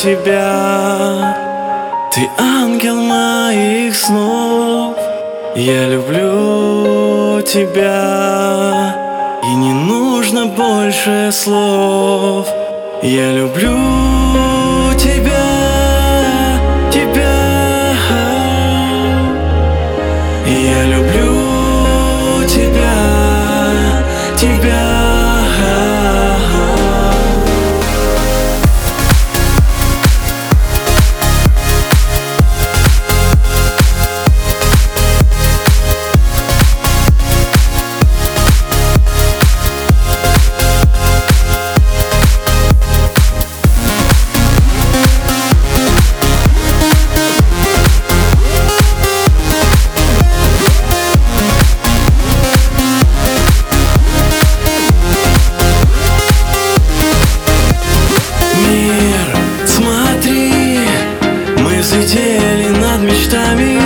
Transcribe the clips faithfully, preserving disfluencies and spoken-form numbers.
тебя. Ты ангел моих снов. Я люблю тебя, и не нужно больше слов. Я люблю тебя, тебя. Я люблю тебя, тебя. Взлетели над мечтами,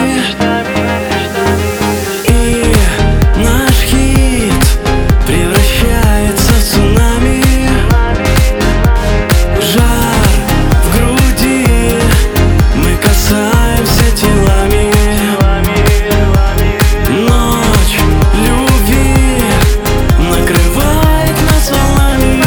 и наш хит превращается в цунами. Жар в груди, мы касаемся телами. Ночь любви накрывает нас волнами.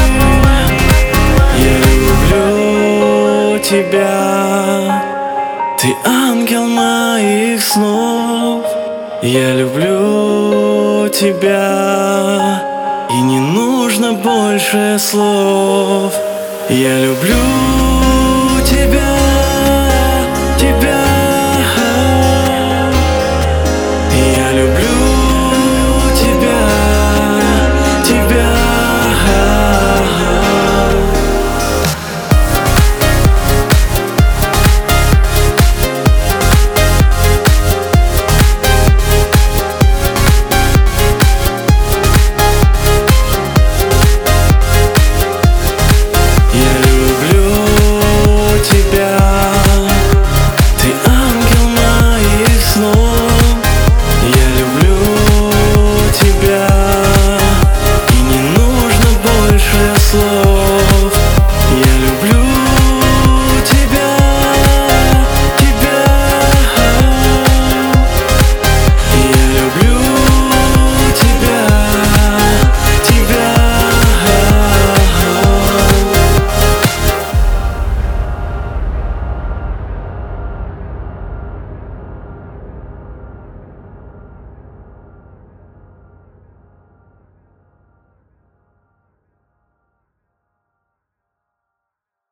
Я люблю тебя, ты ангел моих снов. Я люблю тебя, и не нужно больше слов. Я люблю тебя, тебя. Я люблю тебя, тебя. Slow.